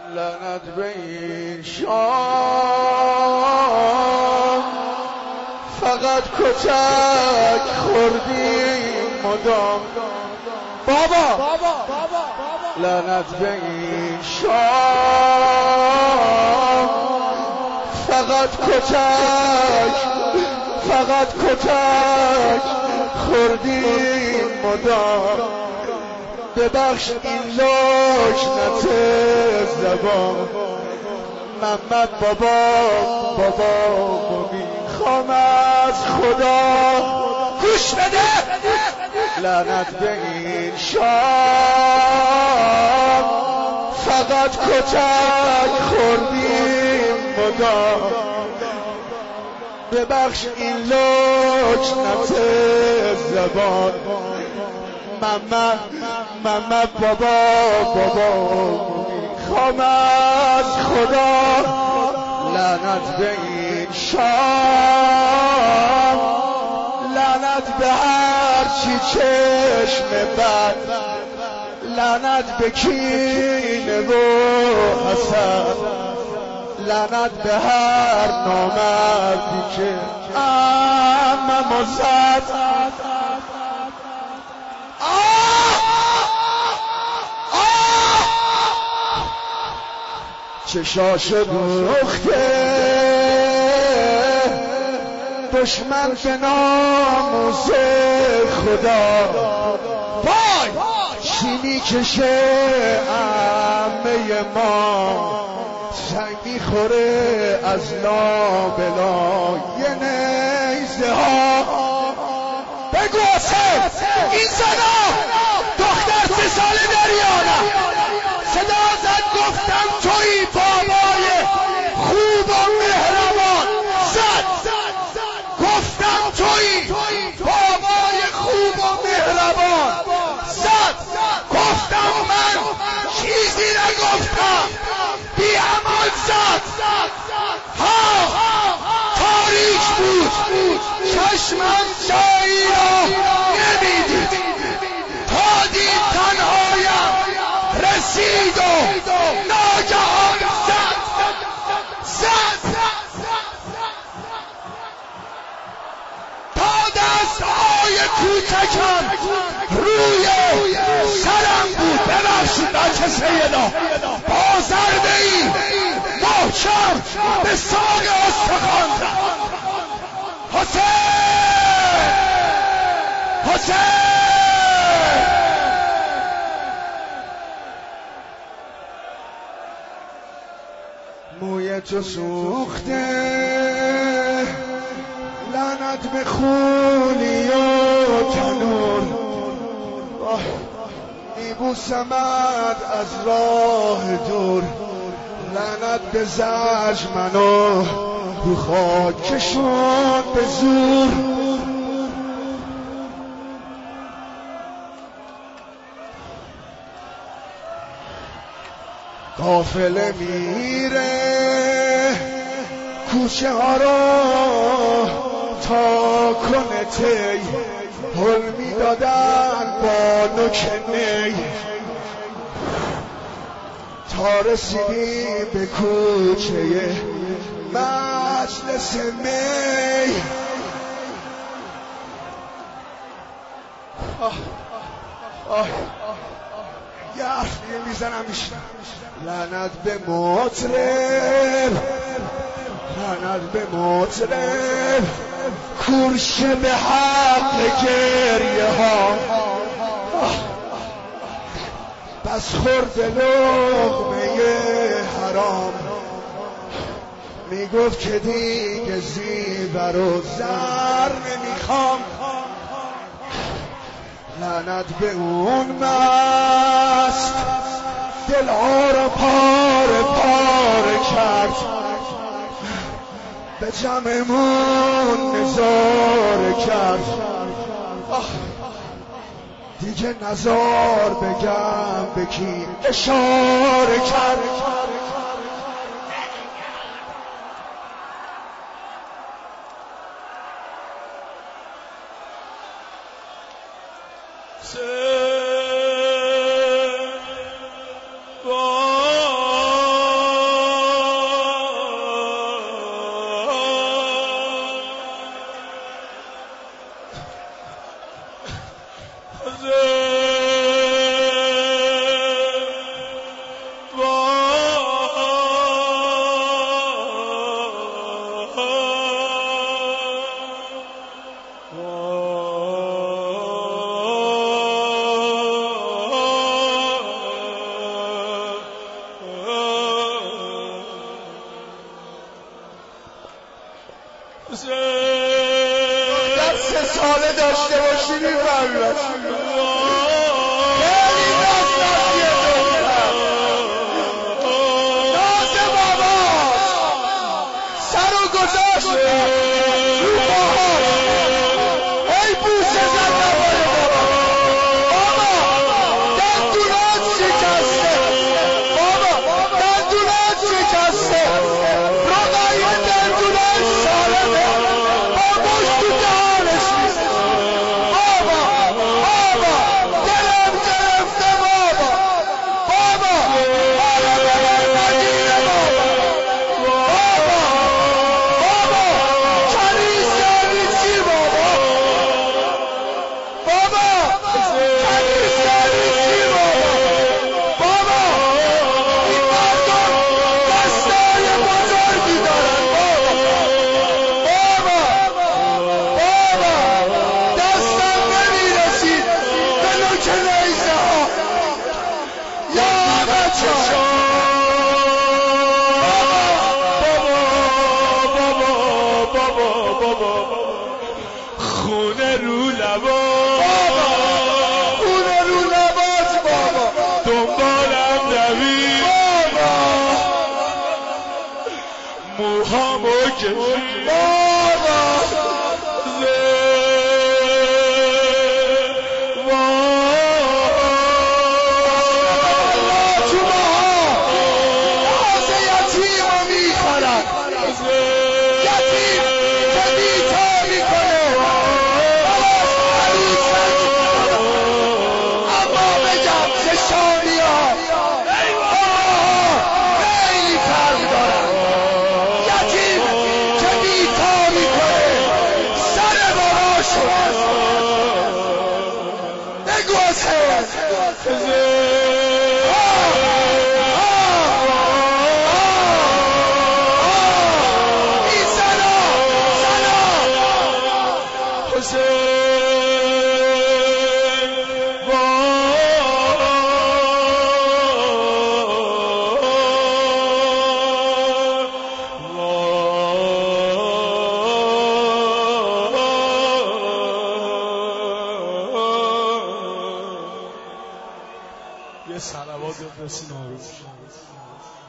لعنت به این شام فقط کتک خوردی مدام بابا لعنت به این شام فقط کتک خوردی مدام ببخش این لکنت زبان محمد بابا میخوام از خدا گوش بده لعنت به این شام فقط کتک خوردیم مدام ببخش این لکنت زبان محمد بابا میخوام از خدا لعنت به این شام لعنت به هر چی چشم بد لعنت به کینه و حسد لعنت به هر نامردی که عممو زد چشاش دوخته دشمن به ناموس خدا وای چی میکشه عمه ما سنگ میخوره از لابلای نیزه ها بگو حسین این زنا دختر 3 ساله دریانه صدا زد گفتم توی بابای خوب و مهربان زد گفتم توی بابای خوب و مهربان زد گفتم من چیزی نگفتم بی عمل زد ها تاریک بود چشمم جایی را نمیدید تا دید تنهایم رسید و ناگهان زد تا دستهای کوچکم روی سرم بود ببخشید بچه سیدا با ضربه ای محکم به ساق استخوان زد حسین موی تو سوخته لعنت به خونی و تنور میبوسمت از راه دور لعنت به زج منو رو خاکشون به زور قافله میره کوچه ها رو تا کنه تی هل میدادن با نوک نی تا رسیدیم به کوچه مجلس می یه حرف دیگه میزنم میشنم لعنت به مطرب کورشه به حق گریه ها بس خورد لقمه حرام میگفت که دیگه زیور و زر نمیخوام لعنت به اون مست دلها رو پاره کرد به جمعمون نظاره کرد دیگه نظار بگم به کی اشاره کرد با در 3 ساله داشته باشی میفهمی خیلی دستیه ناز بابا سر و گذاشت رو باهاش ای بوسه زد نباره بابا دندونات شکسته بابا دندونات شکسته رقای دندونات سالمه باباش تو دهانش نیست بابا دلم گرفته بابا حالا ببر مدینه بابا کنیز یعنی چی بابا کنیز یعنی چی بابا این مردم دستای بزرگی دارن بابا دستم نمیرسید به نوک نیزه ها یا بچه خونه رو لباس بابا دنبالم دوید موهامو کشید یه صلوات بفرستین آروم شد.